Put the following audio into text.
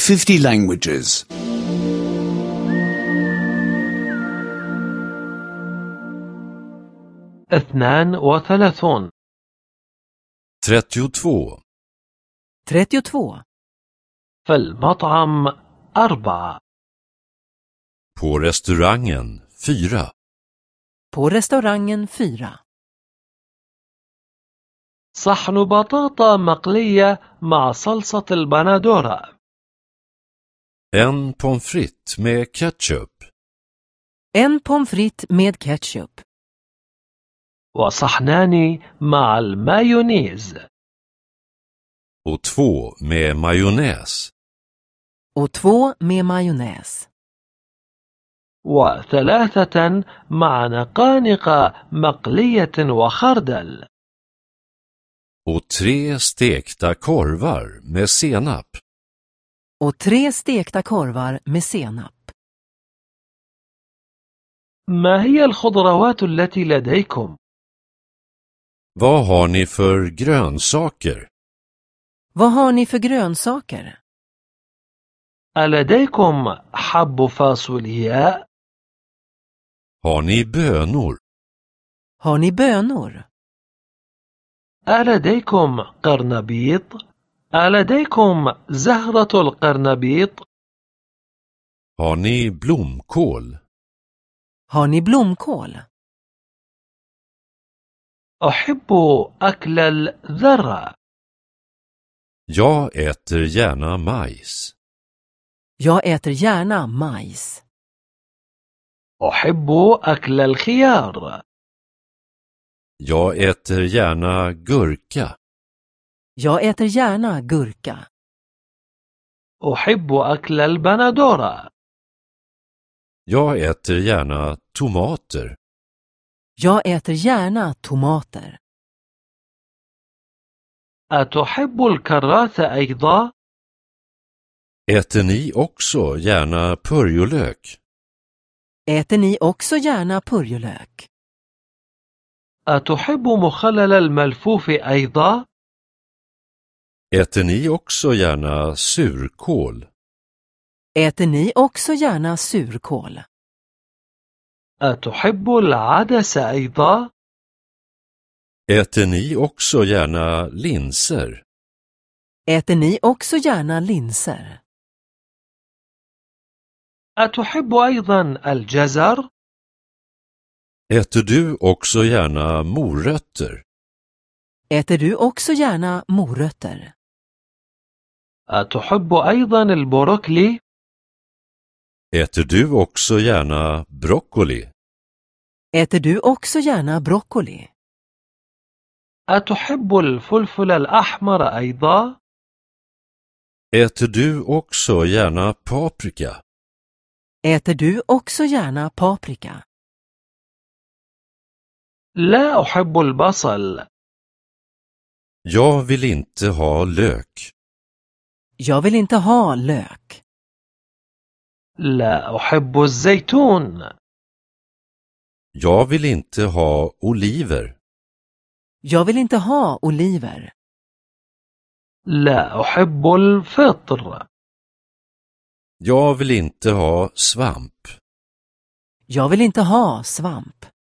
50 languages. 32 32. 32. في المطعم 4 På restaurangen 4. På restaurangen 4. صحن بطاطا مقلية مع صلصة البندورة. En pommes frites med ketchup. En pommes frites med ketchup. وصحنان مع المايونيز. Och 2 med majonnäs. Och 2 med majonnäs. و3 مع نقانق مقلية وخردل. Och 3 stekta korvar med senap. Och 3 stekta korvar med senap. ما هي الخضروات التي لديكم؟ Vad har ni för grönsaker? Vad har ni för grönsaker? ألديكم حب فاصولياء؟ Har ni bönor? Har ni bönor? ألديكم قرنبيط؟ ألديكم زهرة القرنبيط؟ Har ni blomkål? Har ni blomkål? أحب أكل الذرة. Jag äter gärna majs. Jag äter gärna majs. أحب أكل الخيار. Jag äter gärna gurka. Jag äter gärna gurka. أحب أكل البندورة. Jag äter gärna tomater. Jag äter gärna tomater. أتحب الكراث أيضا؟ Äter ni också gärna purjolök? Äter ni också gärna purjolök? أتحب مخلل الملفوف أيضا؟ Äter ni också gärna surkål? Äter ni också gärna surkål? أتحب العدس أيضا؟ Äter ni också gärna linser? Äter ni också gärna linser? أتحب أيضا الجزر؟ Äter du också gärna morötter? Äter du också gärna morötter? أتحب أيضا البروكلي؟ Äter du också gärna broccoli? Äter du också gärna broccoli? أتحب الفلفل الأحمر أيضا؟ Äter du också gärna paprika? Äter du också gärna paprika? لا أحب البصل. Jag vill inte ha lök. Jag vill inte ha lök. لا أحب الزيتون. Jag vill inte ha oliver. Jag vill inte ha oliver. لا أحب الفطر. Jag vill inte ha svamp. Jag vill inte ha svamp.